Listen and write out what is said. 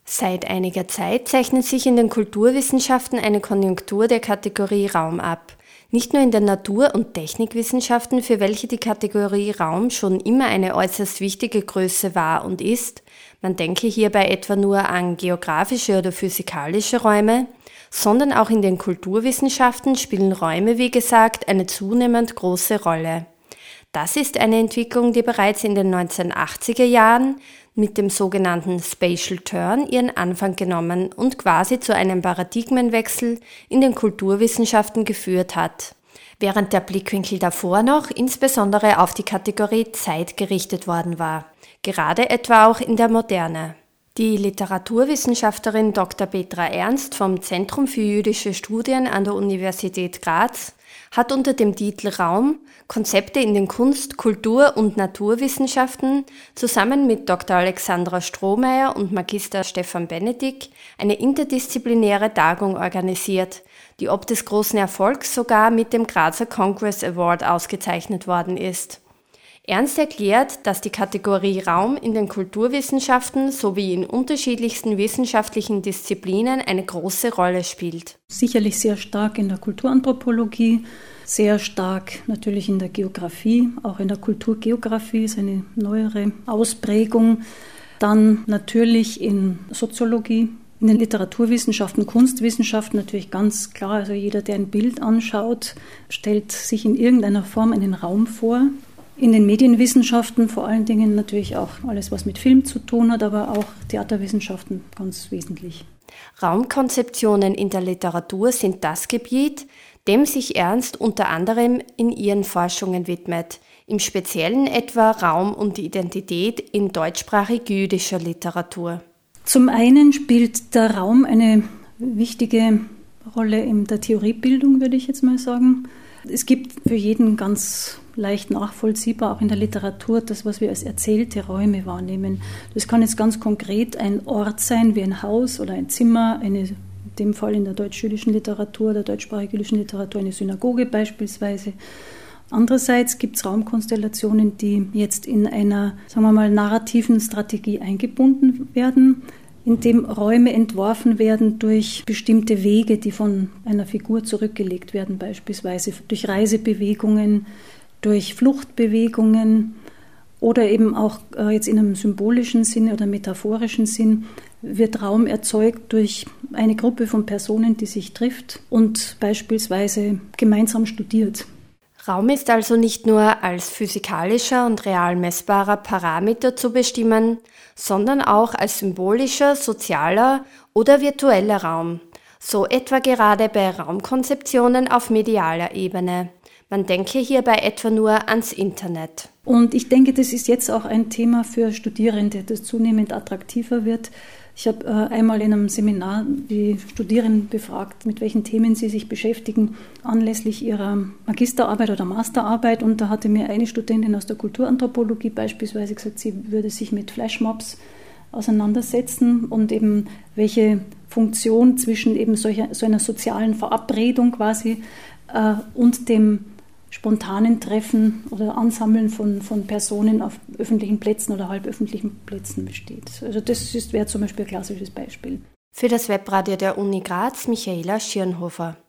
Seit einiger Zeit zeichnet sich in den Kulturwissenschaften eine Konjunktur der Kategorie Raum ab. Nicht nur in den Natur- und Technikwissenschaften, für welche die Kategorie Raum schon immer eine äußerst wichtige Größe war und ist, man denke hierbei etwa nur an geografische oder physikalische Räume, sondern auch in den Kulturwissenschaften spielen Räume, wie gesagt, eine zunehmend große Rolle. Das ist eine Entwicklung, die bereits in den 1980er Jahren mit dem sogenannten Spatial Turn ihren Anfang genommen und quasi zu einem Paradigmenwechsel in den Kulturwissenschaften geführt hat, während der Blickwinkel davor noch insbesondere auf die Kategorie Zeit gerichtet worden war, gerade etwa auch in der Moderne. Die Literaturwissenschaftlerin Dr. Petra Ernst vom Zentrum für jüdische Studien an der Universität Graz hat unter dem Titel Raum Konzepte in den Kunst-, Kultur- und Naturwissenschaften zusammen mit Dr. Alexandra Strohmeier und Magister Stefan Benedikt eine interdisziplinäre Tagung organisiert, die ob des großen Erfolgs sogar mit dem Grazer Congress Award ausgezeichnet worden ist. Ernst erklärt, dass die Kategorie Raum in den Kulturwissenschaften sowie in unterschiedlichsten wissenschaftlichen Disziplinen eine große Rolle spielt. Sicherlich sehr stark in der Kulturanthropologie, sehr stark natürlich in der Geografie, auch in der Kulturgeografie ist eine neuere Ausprägung. Dann natürlich in Soziologie, in den Literaturwissenschaften, Kunstwissenschaften natürlich ganz klar. Also jeder, der ein Bild anschaut, stellt sich in irgendeiner Form einen Raum vor. In den Medienwissenschaften vor allen Dingen natürlich auch alles, was mit Film zu tun hat, aber auch Theaterwissenschaften ganz wesentlich. Raumkonzeptionen in der Literatur sind das Gebiet, dem sich Ernst unter anderem in ihren Forschungen widmet, im Speziellen etwa Raum und Identität in deutschsprachig-jüdischer Literatur. Zum einen spielt der Raum eine wichtige Rolle in der Theoriebildung, würde ich jetzt mal sagen. Es gibt für jeden ganz leicht nachvollziehbar, auch in der Literatur, das, was wir als erzählte Räume wahrnehmen. Das kann jetzt ganz konkret ein Ort sein, wie ein Haus oder ein Zimmer, in dem Fall in der deutsch-jüdischen Literatur, der deutschsprachig-jüdischen Literatur eine Synagoge beispielsweise. Andererseits gibt es Raumkonstellationen, die jetzt in einer, sagen wir mal, narrativen Strategie eingebunden werden, in dem Räume entworfen werden durch bestimmte Wege, die von einer Figur zurückgelegt werden, beispielsweise durch Reisebewegungen, durch Fluchtbewegungen oder eben auch jetzt in einem symbolischen Sinne oder metaphorischen Sinn wird Raum erzeugt durch eine Gruppe von Personen, die sich trifft und beispielsweise gemeinsam studiert. Raum ist also nicht nur als physikalischer und real messbarer Parameter zu bestimmen, sondern auch als symbolischer, sozialer oder virtueller Raum. So etwa gerade bei Raumkonzeptionen auf medialer Ebene. Man denke hierbei etwa nur ans Internet. Und ich denke, das ist jetzt auch ein Thema für Studierende, das zunehmend attraktiver wird. Ich habe einmal in einem Seminar die Studierenden befragt, mit welchen Themen sie sich beschäftigen, anlässlich ihrer Magisterarbeit oder Masterarbeit. Und da hatte mir eine Studentin aus der Kulturanthropologie beispielsweise gesagt, sie würde sich mit Flashmobs auseinandersetzen und eben welche Funktion zwischen eben so einer sozialen Verabredung quasi und dem spontanen Treffen oder Ansammeln von Personen auf öffentlichen Plätzen oder halböffentlichen Plätzen besteht. Also das wäre zum Beispiel ein klassisches Beispiel. Für das Webradio der Uni Graz, Michaela Schirnhofer.